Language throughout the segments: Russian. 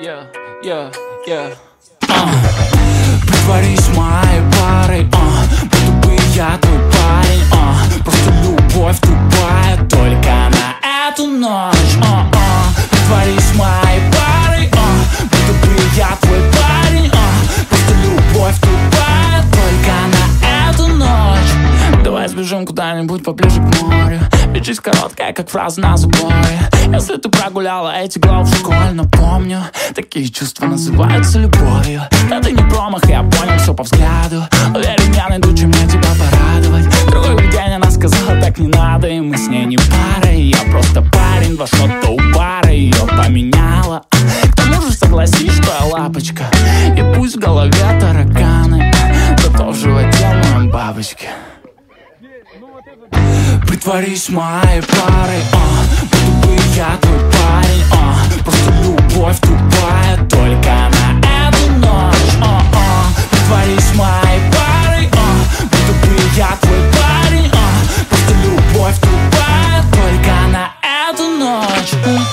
Yeah, yeah, yeah. Притворись моей парой, будто бы я твой парень, просто любовь тупая только на эту ночь. Притворись моей парой, будто бы я твой парень, просто любовь тупая только на эту ночь. Давай сбежим куда-нибудь поближе к морю, ведь жизнь короткая, как фраза на заборе. Если ты прогуляла эти главы в школе, напомню, такие чувства называются любовью. Да ты не промах, я понял все по взгляду. Уверен, я найду, чем мне тебя порадовать. Другой день она сказала, так не надо, и мы с ней не пара. И я просто парень, во что-то у бара ее поменяла. К тому же согласись, что я лапочка, и пусть в голове тараканы, зато в животе моем бабочки. Притворись моей парой, будто бы я твой парень, просто любовь тупая только на эту ночь. Притворись моей парой, будто бы я твой парень, просто любовь тупая только на эту ночь.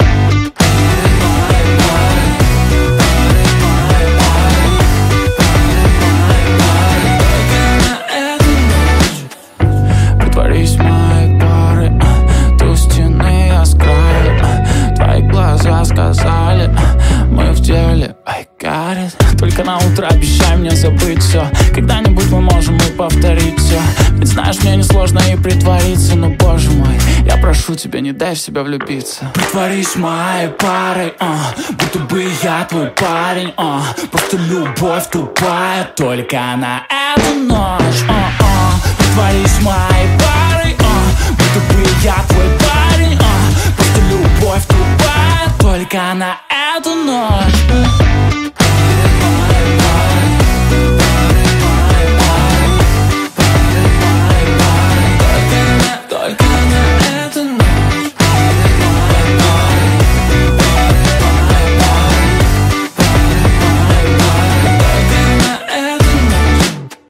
Притворись моей парой, ты у стены, я с краю. Твои глаза сказали, мы в деле, I got it. Только на утро обещай мне забыть все. Когда-нибудь мы можем и повторить все. Ведь знаешь, мне несложно и притвориться, но, боже мой, я прошу тебя, не дай в себя влюбиться. Притворись моей парой, будто бы я твой парень, просто любовь тупая только на эту ночь. Притворись моей парой, будто бы я твой парень, просто любовь тупая только на эту ночь.